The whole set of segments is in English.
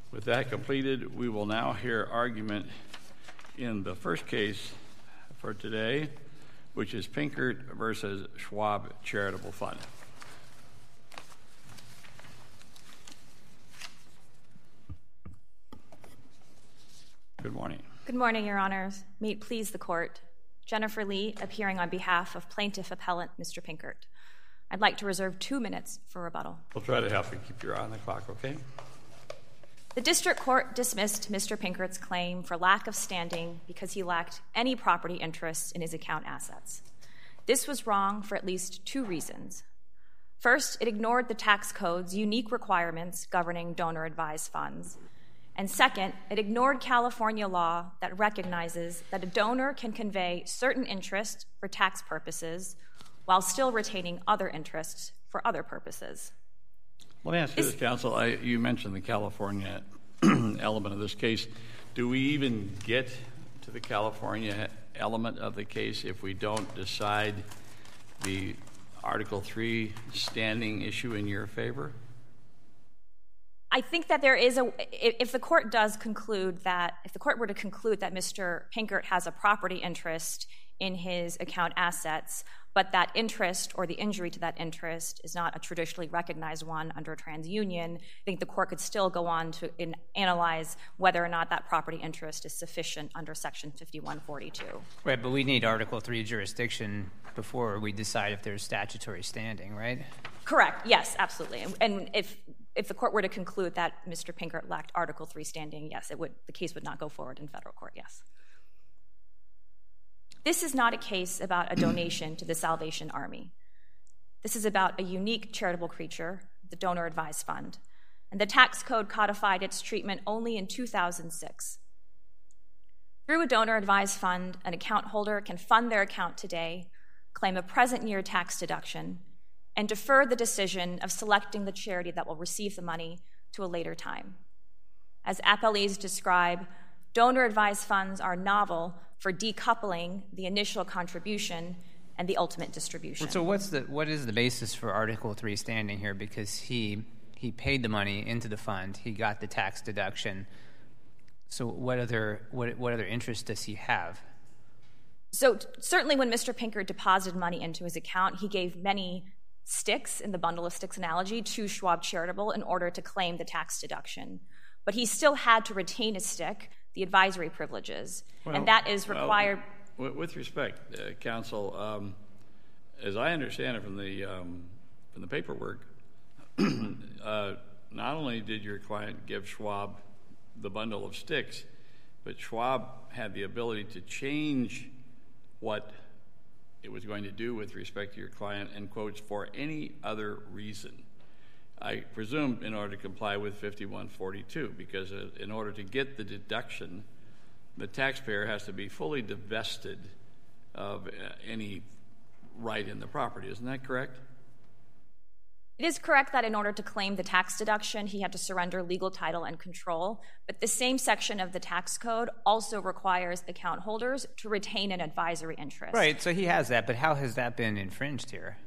With that completed, we will now hear argument in the first case for today, which is Pinkert versus Schwab Charitable Fund. Good morning. Good morning, Your Honors. May it please the Court. Jennifer Lee, appearing on behalf of Plaintiff Appellant Mr. Pinkert. I'd like to reserve 2 minutes for rebuttal. We'll try to help you keep your eye on the clock, okay? The District Court dismissed Mr. Pinkert's claim for lack of standing because he lacked any property interests in his account assets. This was wrong for at least 2 reasons. First, it ignored the tax code's unique requirements governing donor-advised funds. And second, it ignored California law that recognizes that a donor can convey certain interests for tax purposes while still retaining other interests for other purposes. Let me ask you this, counsel. You mentioned the California element of this case. Do we even get to the California element of the case if we don't decide the Article 3 standing issue in your favor? I think that there is if the court were to conclude that Mr. Pinkert has a property interest in his account assets, but that interest or the injury to that interest is not a traditionally recognized one under TransUnion, I think the court could still go on to analyze whether or not that property interest is sufficient under Section 5142. Right, but we need Article 3 jurisdiction before we decide if there's statutory standing, right? Correct, yes, absolutely. And if the court were to conclude that Mr. Pinkert lacked Article 3 standing, yes, the case would not go forward in federal court, yes. This is not a case about a donation to the Salvation Army. This is about a unique charitable creature, the Donor Advised Fund, and the tax code codified its treatment only in 2006. Through a Donor Advised Fund, an account holder can fund their account today, claim a present year tax deduction, and defer the decision of selecting the charity that will receive the money to a later time. As appellees describe, donor advised funds are novel for decoupling the initial contribution and the ultimate distribution. So what is the basis for Article 3 standing here? Because he paid the money into the fund, he got the tax deduction. So what other interest does he have? So certainly when Mr. Pinkert deposited money into his account, he gave many sticks, in the bundle of sticks analogy, to Schwab Charitable in order to claim the tax deduction. But he still had to retain his stick, the advisory privileges, and that is required. Well, with respect, counsel, as I understand it from the paperwork, not only did your client give Schwab the bundle of sticks, but Schwab had the ability to change what it was going to do with respect to your client, in quotes, for any other reason. I presume in order to comply with 5142, because in order to get the deduction, the taxpayer has to be fully divested of any right in the property. Isn't that correct? It is correct that in order to claim the tax deduction, he had to surrender legal title and control, but the same section of the tax code also requires account holders to retain an advisory interest. Right, so he has that, but how has that been infringed here?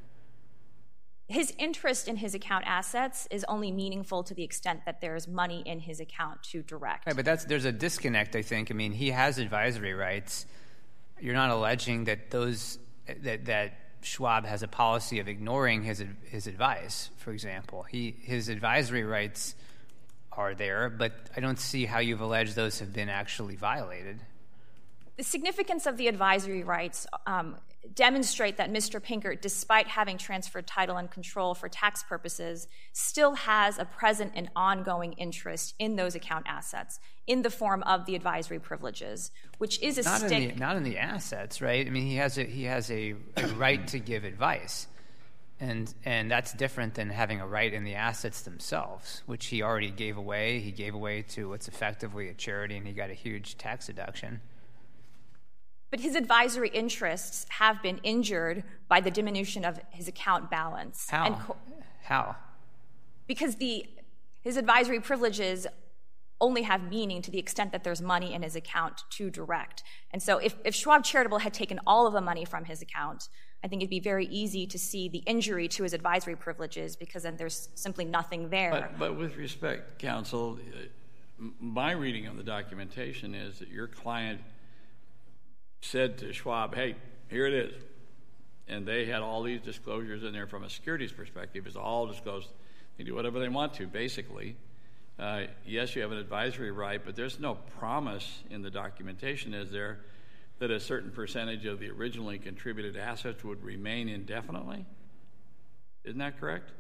His interest in his account assets is only meaningful to the extent that there's money in his account to direct. Right, but there's a disconnect, I think. I mean, he has advisory rights. You're not alleging that that Schwab has a policy of ignoring his advice, for example. His advisory rights are there, but I don't see how you've alleged those have been actually violated. The significance of the advisory rights demonstrate that Mr. Pinkert, despite having transferred title and control for tax purposes, still has a present and ongoing interest in those account assets in the form of the advisory privileges, which is not in the assets, right? I mean, he has a right to give advice, and that's different than having a right in the assets themselves, which he already gave away. He gave away to what's effectively a charity, and he got a huge tax deduction. But his advisory interests have been injured by the diminution of his account balance. How? Because his advisory privileges only have meaning to the extent that there's money in his account to direct. And so if Schwab Charitable had taken all of the money from his account, I think it'd be very easy to see the injury to his advisory privileges, because then there's simply nothing there. But with respect, counsel, my reading of the documentation is that your client said to Schwab, hey, here it is. And they had all these disclosures in there from a securities perspective. It's all disclosed. They do whatever they want to, basically. Yes, you have an advisory right, but there's no promise in the documentation, is there, that a certain percentage of the originally contributed assets would remain indefinitely? Isn't that correct?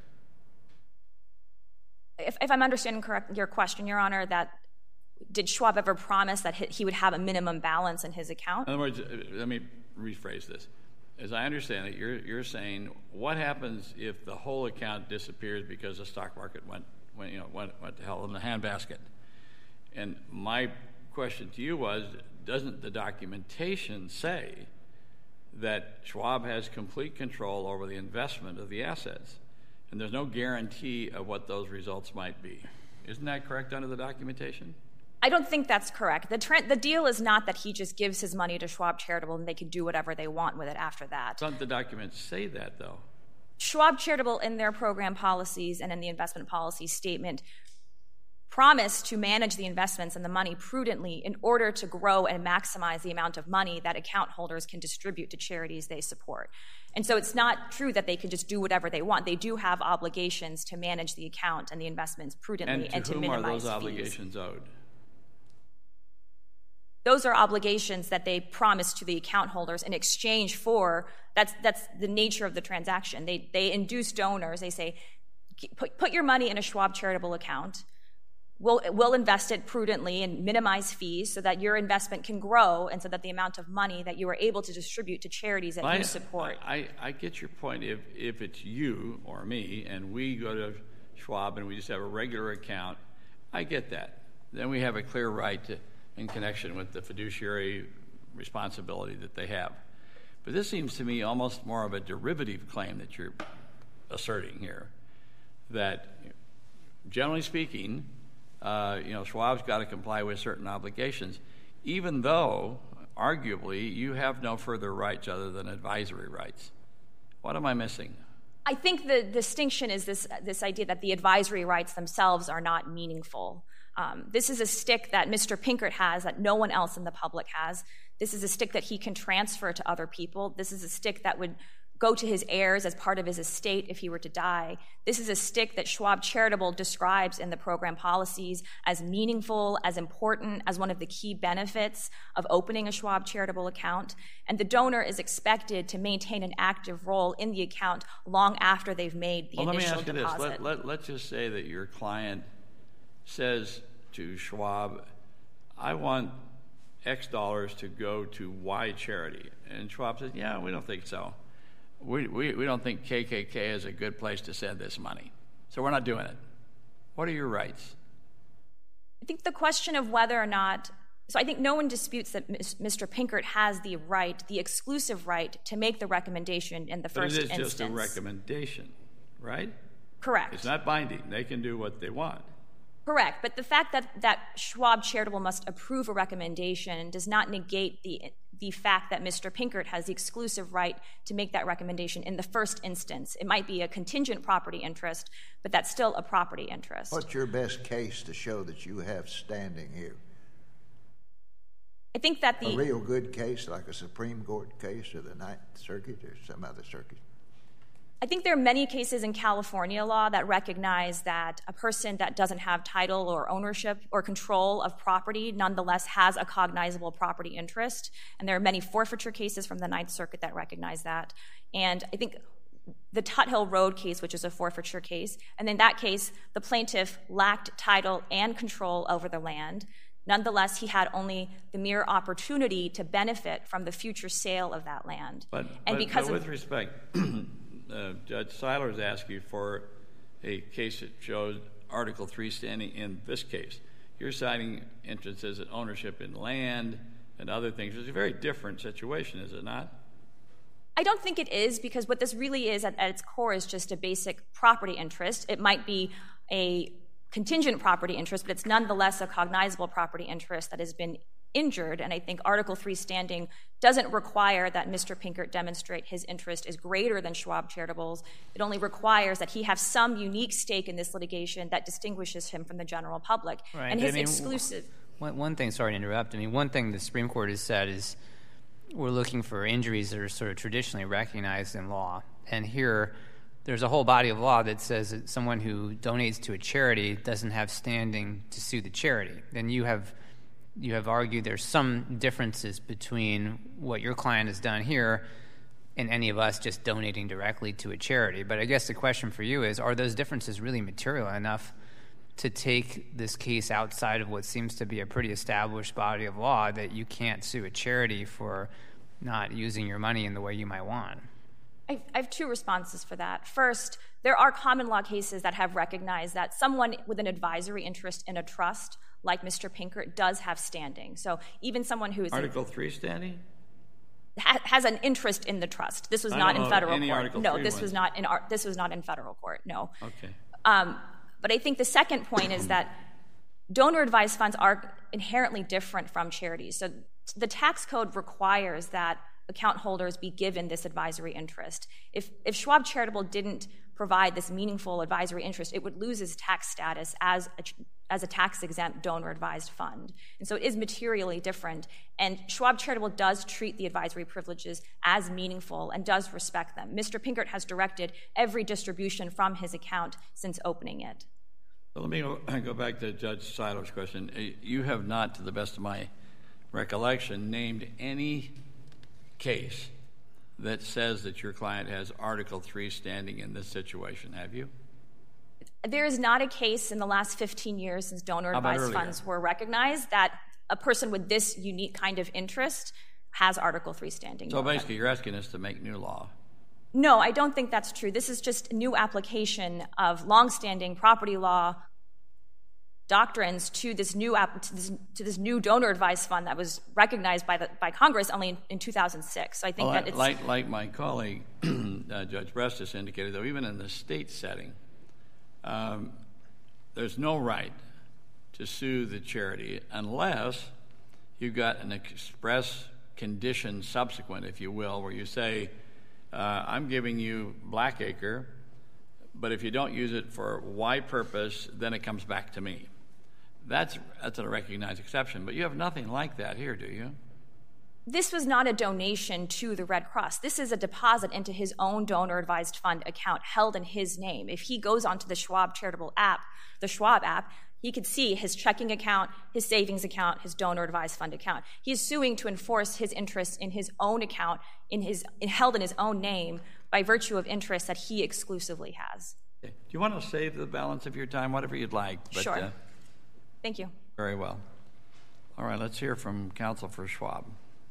If I'm understanding correct your question, Your Honor, that did Schwab ever promise that he would have a minimum balance in his account? In other words, let me rephrase this. As I understand it, you're saying, what happens if the whole account disappears because the stock market went to hell in the handbasket? And my question to you was, doesn't the documentation say that Schwab has complete control over the investment of the assets, and there's no guarantee of what those results might be? Isn't that correct under the documentation? I don't think that's correct. The deal is not that he just gives his money to Schwab Charitable and they can do whatever they want with it after that. Don't the documents say that, though? Schwab Charitable, in their program policies and in the investment policy statement, promise to manage the investments and the money prudently in order to grow and maximize the amount of money that account holders can distribute to charities they support. And so it's not true that they can just do whatever they want. They do have obligations to manage the account and the investments prudently and to minimize fees. And to whom are those obligations owed? Those are obligations that they promise to the account holders in exchange for, that's the nature of the transaction. They induce donors. They say, put your money in a Schwab Charitable account. We'll invest it prudently and minimize fees so that your investment can grow and so that the amount of money that you are able to distribute to charities that you support. I get your point. If it's you or me and we go to Schwab and we just have a regular account, I get that. Then we have a clear right in connection with the fiduciary responsibility that they have. But this seems to me almost more of a derivative claim that you're asserting here, that generally speaking, Schwab's got to comply with certain obligations, even though, arguably, you have no further rights other than advisory rights. What am I missing? I think the distinction is this idea that the advisory rights themselves are not meaningful. This is a stick that Mr. Pinkert has that no one else in the public has. This is a stick that he can transfer to other people. This is a stick that would go to his heirs as part of his estate if he were to die. This is a stick that Schwab Charitable describes in the program policies as meaningful, as important, as one of the key benefits of opening a Schwab Charitable account. And the donor is expected to maintain an active role in the account long after they've made the initial deposit. Let me ask you this. Let's just say that your client says to Schwab, I want X dollars to go to Y charity. And Schwab says, yeah, we don't think so. We don't think KKK is a good place to send this money. So we're not doing it. What are your rights? I think the question of whether or not, so I think no one disputes that Mr. Pinkert has the right, the exclusive right, to make the recommendation in the first instance. But it is just a recommendation, right? Correct. It's not binding. They can do what they want. Correct, but the fact that Schwab Charitable must approve a recommendation does not negate the fact that Mr. Pinkert has the exclusive right to make that recommendation in the first instance. It might be a contingent property interest, but that's still a property interest. What's your best case to show that you have standing here? I think that a real good case, like a Supreme Court case or the Ninth Circuit or some other circuit? I think there are many cases in California law that recognize that a person that doesn't have title or ownership or control of property nonetheless has a cognizable property interest. And there are many forfeiture cases from the Ninth Circuit that recognize that. And I think the Tuthill Road case, which is a forfeiture case, and in that case, the plaintiff lacked title and control over the land. Nonetheless, he had only the mere opportunity to benefit from the future sale of that land. But with respect, Judge Seiler's asked you for a case that shows Article 3 standing in this case. You're citing instances of ownership in land and other things. It's a very different situation, is it not? I don't think it is, because what this really is at its core is just a basic property interest. It might be a contingent property interest, but it's nonetheless a cognizable property interest that has been injured, and I think Article III standing doesn't require that Mr. Pinkert demonstrate his interest is greater than Schwab Charitable's. It only requires that he have some unique stake in this litigation that distinguishes him from the general public. Right. And his exclusive... One thing, sorry to interrupt, one thing the Supreme Court has said is we're looking for injuries that are sort of traditionally recognized in law. And here, there's a whole body of law that says that someone who donates to a charity doesn't have standing to sue the charity. Then you have argued there's some differences between what your client has done here and any of us just donating directly to a charity. But I guess the question for you is, are those differences really material enough to take this case outside of what seems to be a pretty established body of law that you can't sue a charity for not using your money in the way you might want? I have two responses for that. First, there are common law cases that have recognized that someone with an advisory interest in a trust, like Mr. Pinkert, does have standing. So even someone who is... Article III standing? Has an interest in the trust. This was not in federal court. Article No, III this was not in federal court, no. Okay. But I think the second point is that donor-advised funds are inherently different from charities. So the tax code requires that account holders be given this advisory interest. If Schwab Charitable didn't provide this meaningful advisory interest, it would lose its tax status as a tax-exempt donor-advised fund. And so it is materially different. And Schwab Charitable does treat the advisory privileges as meaningful and does respect them. Mr. Pinkert has directed every distribution from his account since opening it. So let me go back to Judge Seiler's question. You have not, to the best of my recollection, named any case that says that your client has Article III standing in this situation, have you? There is not a case in the last 15 years since donor-advised funds were recognized that a person with this unique kind of interest has Article III standing. So basically you're asking us to make new law. No, I don't think that's true. This is just a new application of longstanding property law doctrines to this new donor-advised fund that was recognized by Congress only in 2006. So I think that it's... Like my colleague, Judge Brestis, indicated, though, even in the state setting, there's no right to sue the charity unless you've got an express condition subsequent, if you will, where you say, I'm giving you Blackacre, but if you don't use it for Y purpose, then it comes back to me. That's a recognized exception, but you have nothing like that here, do you? This was not a donation to the Red Cross. This is a deposit into his own donor-advised fund account held in his name. If he goes onto the Schwab Charitable app, the Schwab app, he could see his checking account, his savings account, his donor-advised fund account. He is suing to enforce his interests in his own account, held in his own name, by virtue of interests that he exclusively has. Okay. Do you want to save the balance of your time, whatever you'd like? But, sure. Thank you. Very well. All right, let's hear from counsel for Schwab.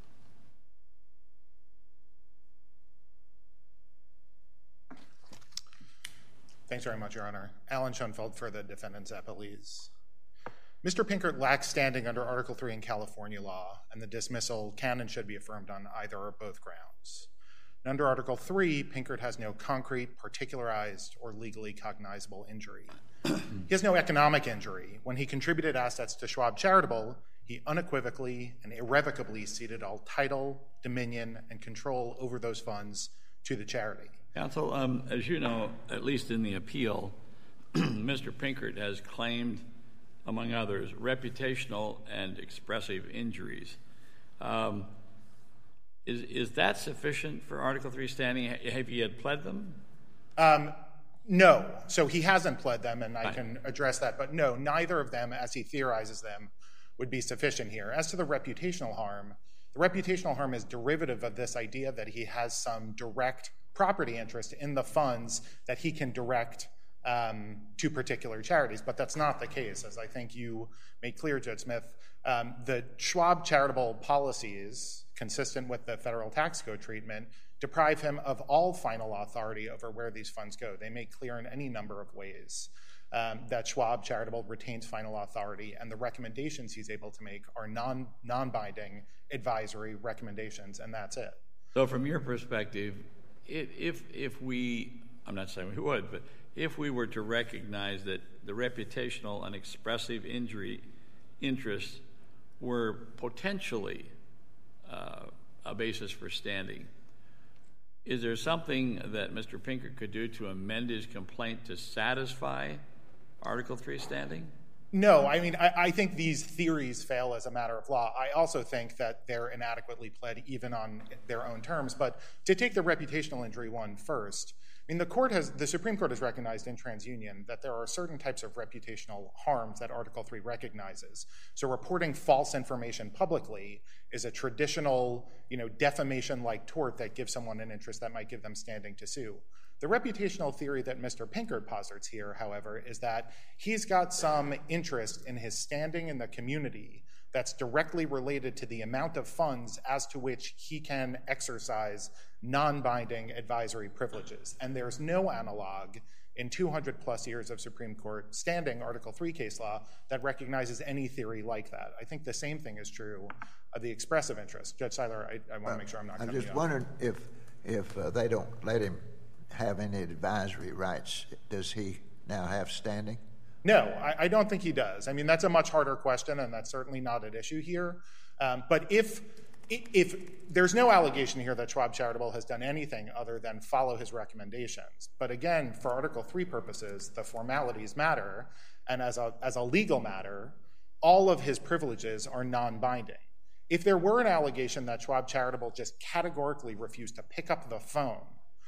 Thanks very much, Your Honor. Alan Schoenfeld for the defendants' appellees. Mr. Pinkert lacks standing under Article III in California law, and the dismissal can and should be affirmed on either or both grounds. And under Article III, Pinkert has no concrete, particularized, or legally cognizable injury. He has no economic injury. When he contributed assets to Schwab Charitable, he unequivocally and irrevocably ceded all title, dominion, and control over those funds to the charity. Counsel, as you know, at least in the appeal, Mr. Pinkert has claimed, among others, reputational and expressive injuries. Is that sufficient for Article III standing? Have you had pled them? No. So he hasn't pled them, and I can address that. But no, neither of them, as he theorizes them, would be sufficient here. As to the reputational harm is derivative of this idea that he has some direct property interest in the funds that he can direct to particular charities. But that's not the case, as I think you made clear, Judge Smith. The Schwab charitable policies, consistent with the federal tax code treatment, deprive him of all final authority over where these funds go. They make clear in any number of ways that Schwab Charitable retains final authority, and the recommendations he's able to make are non-binding advisory recommendations, and that's it. So from your perspective, if we, I'm not saying we would, but if we were to recognize that the reputational and expressive injury interests were potentially a basis for standing, is there something that Mr. Pinkert could do to amend his complaint to satisfy Article III standing? No, I mean, I think these theories fail as a matter of law. I also think that they're inadequately pled even on their own terms. But to take the reputational injury one first, I mean, the Supreme Court has recognized in TransUnion that there are certain types of reputational harms that Article III recognizes. So reporting false information publicly is a traditional, defamation-like tort that gives someone an interest that might give them standing to sue. The reputational theory that Mr. Pinkert posits here, however, is that he's got some interest in his standing in the community that's directly related to the amount of funds as to which he can exercise non-binding advisory privileges. And there's no analog in 200 plus years of Supreme Court standing Article III case law that recognizes any theory like that. I think the same thing is true of the expressive interest. Judge Seiler, I want to make sure I'm not cutting you off. I'm just wondering if they don't let him have any advisory rights, does he now have standing? No, I don't think he does. I mean, that's a much harder question, and that's certainly not at issue here. But if there's no allegation here that Schwab Charitable has done anything other than follow his recommendations. But again, for Article III purposes, the formalities matter, and as a legal matter, all of his privileges are non-binding. If there were an allegation that Schwab Charitable just categorically refused to pick up the phone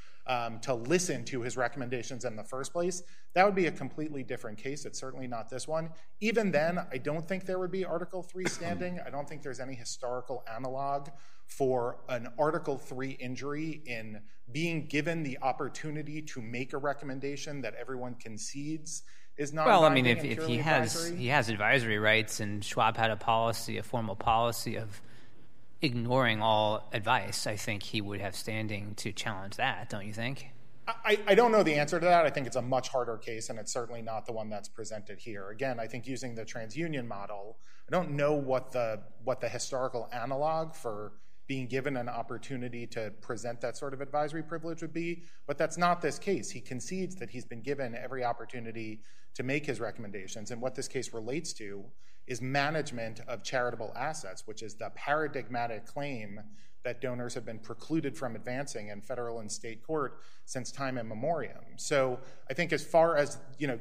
to listen to his recommendations in the first place, that would be a completely different case. It's certainly not this one. Even then, I don't think there would be Article III standing. I don't think there's any historical analog for an Article III injury in being given the opportunity to make a recommendation that everyone concedes is not. Well, I mean, if he has advisory rights, and Schwab had a formal policy of ignoring all advice, I think he would have standing to challenge that, don't you think? I don't know the answer to that. I think it's a much harder case, and it's certainly not the one that's presented here. Again, I think using the TransUnion model, I don't know what the historical analog for being given an opportunity to present that sort of advisory privilege would be, but that's not this case. He concedes that he's been given every opportunity to make his recommendations, and what this case relates to is management of charitable assets, which is the paradigmatic claim that donors have been precluded from advancing in federal and state court since time immemorial. So I think as far as,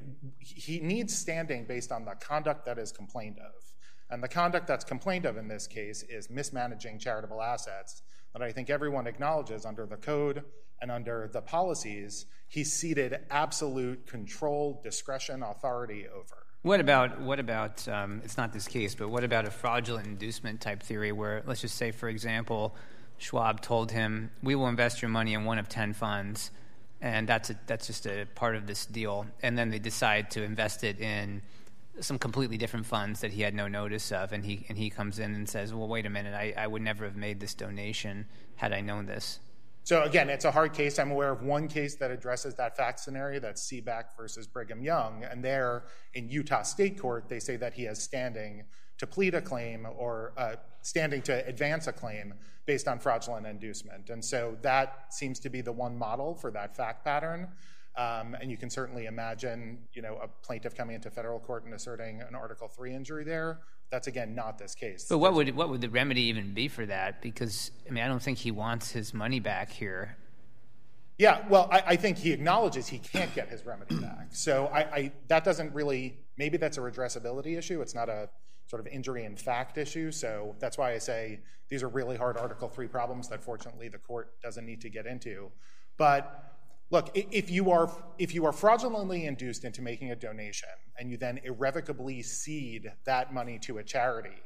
he needs standing based on the conduct that is complained of. And the conduct that's complained of in this case is mismanaging charitable assets that I think everyone acknowledges under the code and under the policies he's ceded absolute control, discretion, authority over. What about it's not this case, but what about a fraudulent inducement type theory where, let's just say, for example, Schwab told him, we will invest your money in one of 10 funds, and that's just a part of this deal, and then they decide to invest it in some completely different funds that he had no notice of, and he comes in and says, well, wait a minute, I would never have made this donation had I known this. So again, it's a hard case. I'm aware of one case that addresses that fact scenario. That's Seaback versus Brigham Young. And there, in Utah State Court, they say that he has standing to plead a claim or standing to advance a claim based on fraudulent inducement. And so that seems to be the one model for that fact pattern. And you can certainly imagine, a plaintiff coming into federal court and asserting an Article III injury there. That's, again, not this case. But what would the remedy even be for that? Because, I don't think he wants his money back here. Yeah, well, I think he acknowledges he can't get his remedy back. So that doesn't really, maybe that's a redressability issue. It's not a sort of injury in fact issue. So that's why I say these are really hard Article III problems that, fortunately, the court doesn't need to get into. But look, if you are fraudulently induced into making a donation and you then irrevocably cede that money to a charity,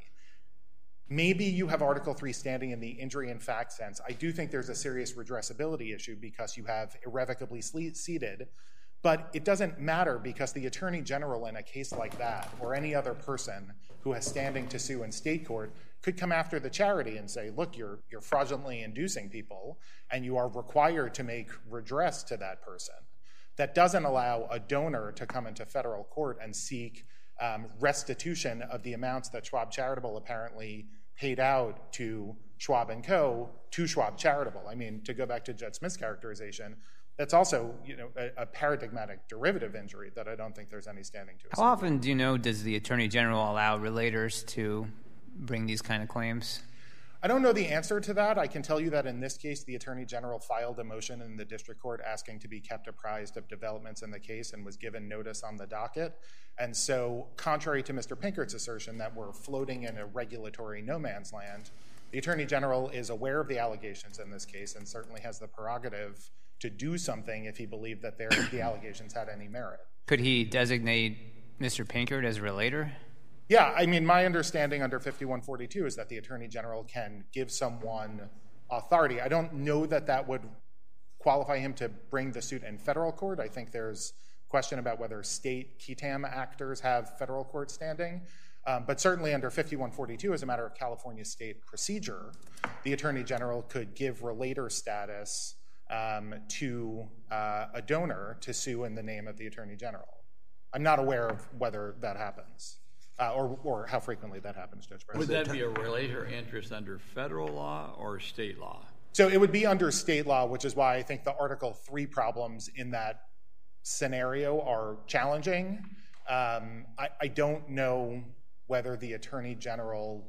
maybe you have Article III standing in the injury in fact sense. I do think there's a serious redressability issue because you have irrevocably ceded, but it doesn't matter because the Attorney General in a case like that or any other person who has standing to sue in state court could come after the charity and say, look, you're fraudulently inducing people and you are required to make redress to that person. That doesn't allow a donor to come into federal court and seek restitution of the amounts that Schwab Charitable apparently paid out to Schwab & Co. to Schwab Charitable. To go back to Judge Smith's characterization, that's also a paradigmatic derivative injury that I don't think there's any standing to. How often does the Attorney General allow relators to bring these kind of claims? I don't know the answer to that. I can tell you that in this case, the Attorney General filed a motion in the district court asking to be kept apprised of developments in the case and was given notice on the docket. And so, contrary to Mr. Pinkert's assertion that we're floating in a regulatory no man's land, the Attorney General is aware of the allegations in this case and certainly has the prerogative to do something if he believed that the allegations had any merit. Could he designate Mr. Pinkert as a relator? Yeah, I mean, my understanding under 5142 is that the Attorney General can give someone authority. I don't know that that would qualify him to bring the suit in federal court. I think there's a question about whether state QTAM actors have federal court standing. But certainly under 5142, as a matter of California state procedure, the Attorney General could give relator status to a donor to sue in the name of the Attorney General. I'm not aware of whether that happens. Or how frequently that happens, Judge Brown. Would that be a relator interest under federal law or state law? So it would be under state law, which is why I think the Article 3 problems in that scenario are challenging. I don't know whether the Attorney General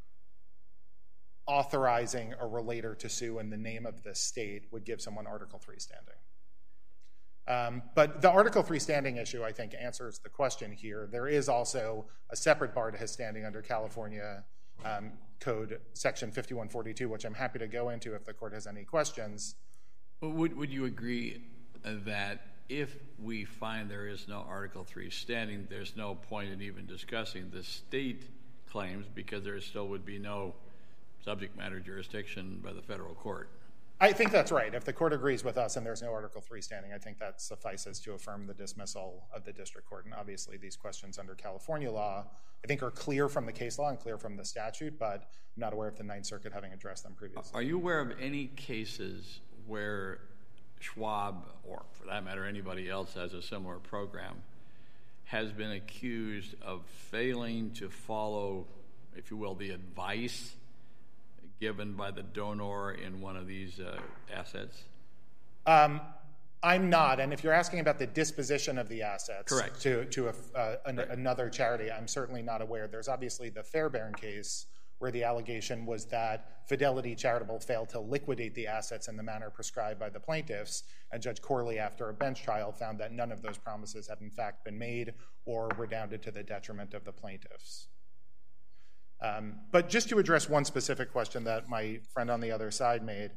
authorizing a relator to sue in the name of the state would give someone Article 3 standing. But the Article 3 standing issue, I think, answers the question here. There is also a separate bar to his standing under California Code Section 5142, which I'm happy to go into if the court has any questions. Would you agree that if we find there is no Article 3 standing, there's no point in even discussing the state claims because there still would be no subject matter jurisdiction by the federal court? I think that's right. If the court agrees with us and there's no Article 3 standing, I think that suffices to affirm the dismissal of the district court. And obviously these questions under California law, I think, are clear from the case law and clear from the statute, but I'm not aware of the Ninth Circuit having addressed them previously. Are you aware of any cases where Schwab, or for that matter anybody else has a similar program, has been accused of failing to follow, if you will, the advice given by the donor in one of these assets? I'm not, and if you're asking about the disposition of the assets Correct. to another charity, I'm certainly not aware. There's obviously the Fairbairn case where the allegation was that Fidelity Charitable failed to liquidate the assets in the manner prescribed by the plaintiffs, and Judge Corley, after a bench trial, found that none of those promises had in fact been made or redounded to the detriment of the plaintiffs. But just to address one specific question that my friend on the other side made,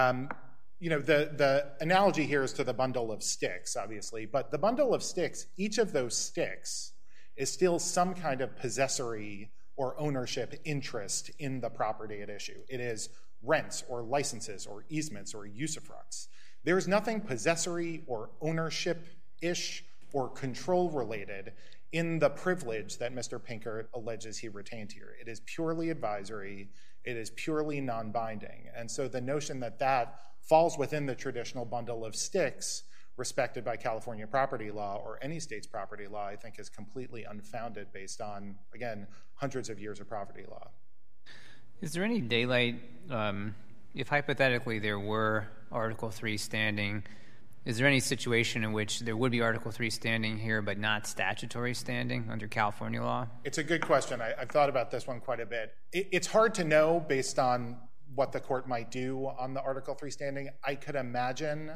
the analogy here is to the bundle of sticks, obviously, but the bundle of sticks, each of those sticks is still some kind of possessory or ownership interest in the property at issue. It is rents or licenses or easements or usufructs. There is nothing possessory or ownership-ish or control-related in the privilege that Mr. Pinkert alleges he retained here. It is purely advisory. It is purely non-binding. And so the notion that that falls within the traditional bundle of sticks respected by California property law or any state's property law, I think, is completely unfounded based on, again, hundreds of years of property law. Is there any daylight, if hypothetically there were Article 3 standing, is there any situation in which there would be Article 3 standing here but not statutory standing under California law? It's a good question. I've thought about this one quite a bit. It's hard to know based on what the court might do on the Article 3 standing. I could imagine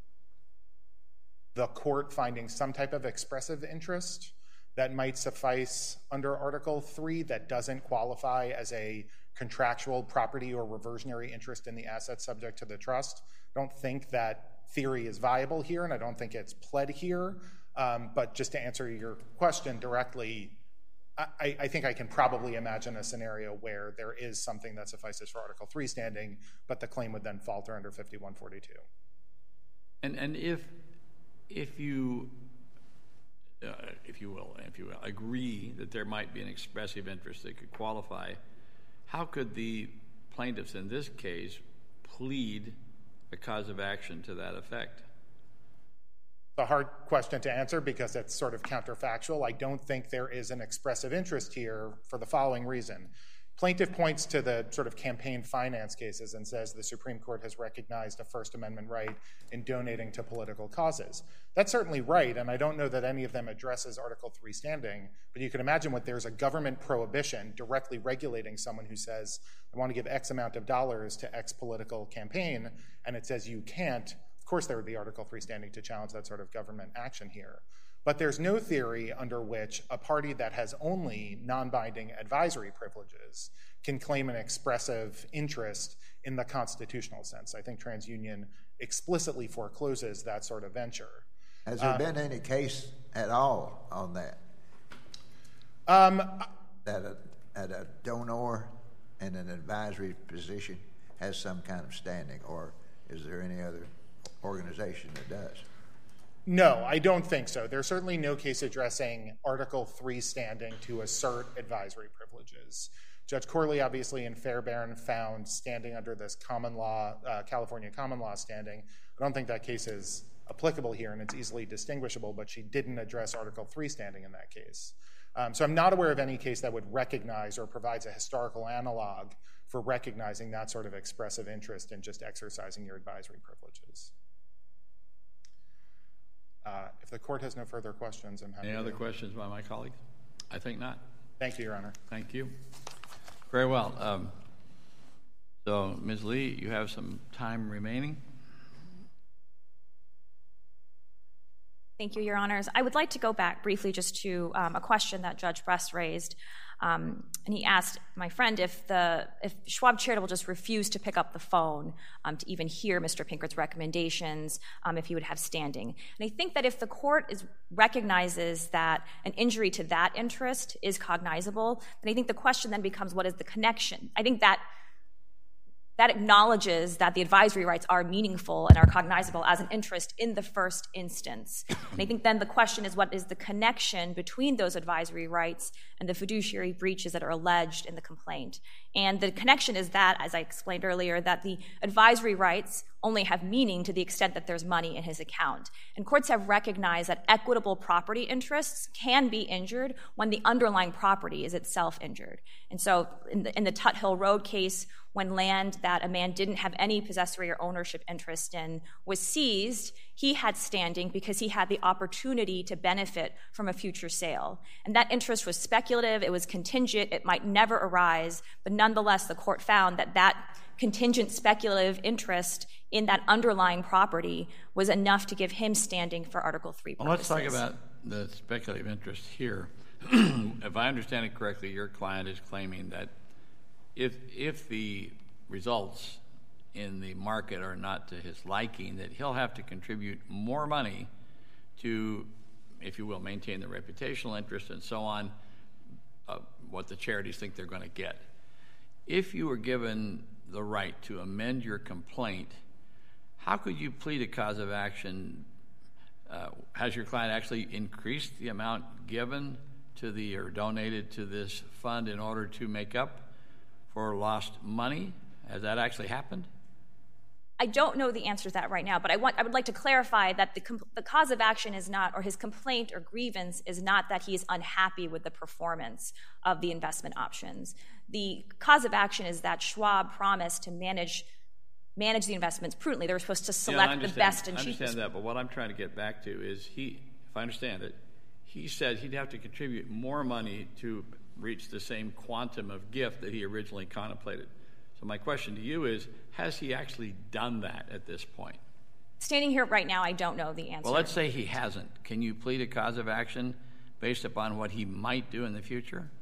the court finding some type of expressive interest that might suffice under Article 3 that doesn't qualify as a contractual property or reversionary interest in the assets subject to the trust. I don't think that theory is viable here, and I don't think it's pled here. But just to answer your question directly, I think I can probably imagine a scenario where there is something that suffices for Article 3 standing, but the claim would then falter under 5142. And if you will, agree that there might be an expressive interest that could qualify, how could the plaintiffs in this case plead a cause of action to that effect? It's a hard question to answer because it's sort of counterfactual. I don't think there is an expressive interest here for the following reason. Plaintiff points to the sort of campaign finance cases and says the Supreme Court has recognized a First Amendment right in donating to political causes. That's certainly right, and I don't know that any of them addresses Article 3 standing, but you can imagine what there's a government prohibition directly regulating someone who says, I want to give X amount of dollars to X political campaign, and it says you can't. Of course there would be Article 3 standing to challenge that sort of government action here. But there's no theory under which a party that has only non-binding advisory privileges can claim an expressive interest in the constitutional sense. I think TransUnion explicitly forecloses that sort of venture. Has there been any case at all on that? That a donor in an advisory position has some kind of standing, or is there any other organization that does? No, I don't think so. There's certainly no case addressing Article 3 standing to assert advisory privileges. Judge Corley, obviously, in Fairbairn found standing under this common law, California common law standing. I don't think that case is applicable here, and it's easily distinguishable, but she didn't address Article 3 standing in that case. So I'm not aware of any case that would recognize or provides a historical analog for recognizing that sort of expressive interest in just exercising your advisory privileges. If the court has no further questions, I'm happy to. Any other questions by my colleagues? I think not. Thank you, Your Honor. Thank you. Very well. So, Ms. Lee, you have some time remaining. Thank you, Your Honors. I would like to go back briefly just to a question that Judge Bress raised. And he asked my friend if Schwab Charitable just refused to pick up the phone to even hear Mr. Pinkert's recommendations, if he would have standing. And I think that if the court recognizes that an injury to that interest is cognizable, then I think the question then becomes, what is the connection? I think that acknowledges that the advisory rights are meaningful and are cognizable as an interest in the first instance. And I think then the question is, what is the connection between those advisory rights and the fiduciary breaches that are alleged in the complaint? And the connection is that, as I explained earlier, that the advisory rights only have meaning to the extent that there's money in his account. And courts have recognized that equitable property interests can be injured when the underlying property is itself injured. And so in the Tut Hill Road case, when land that a man didn't have any possessory or ownership interest in was seized, he had standing because he had the opportunity to benefit from a future sale. And that interest was speculative, it was contingent, it might never arise, but nonetheless the court found that that contingent speculative interest in that underlying property was enough to give him standing for Article 3 purposes. Well, let's talk about the speculative interest here. If I understand it correctly, your client is claiming that if the results in the market are not to his liking, that he'll have to contribute more money to, if you will, maintain the reputational interest and so on, what the charities think they're going to get. If you were given the right to amend your complaint, how could you plead a cause of action? Has your client actually increased the amount given to or donated to this fund in order to make up for lost money? Has that actually happened? I don't know the answer to that right now, but I would like to clarify that the cause of action is not, or his complaint or grievance is not that he is unhappy with the performance of the investment options. The cause of action is that Schwab promised to manage the investments prudently. They were supposed to select the best and cheapest. I understand that, but what I'm trying to get back to is if I understand it, he said he'd have to contribute more money to reach the same quantum of gift that he originally contemplated. So my question to you is, has he actually done that at this point? Standing here right now, I don't know the answer. Well, let's say he hasn't. Can you plead a cause of action based upon what he might do in the future?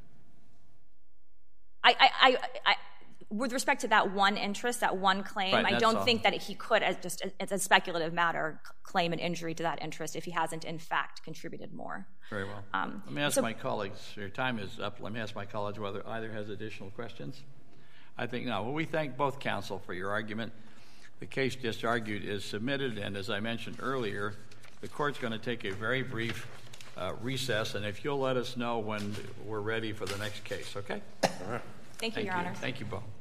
With respect to that one interest, that one claim, right, I don't think that he could, as a speculative matter, claim an injury to that interest if he hasn't, in fact, contributed more. Very well. Let me ask my colleagues. Your time is up. Let me ask my colleagues whether either has additional questions. I think not. Well, we thank both counsel for your argument. The case just argued is submitted, and as I mentioned earlier, the court's going to take a very brief recess, and if you'll let us know when we're ready for the next case, okay? All right. Thank you, Your Honor. Thank you both.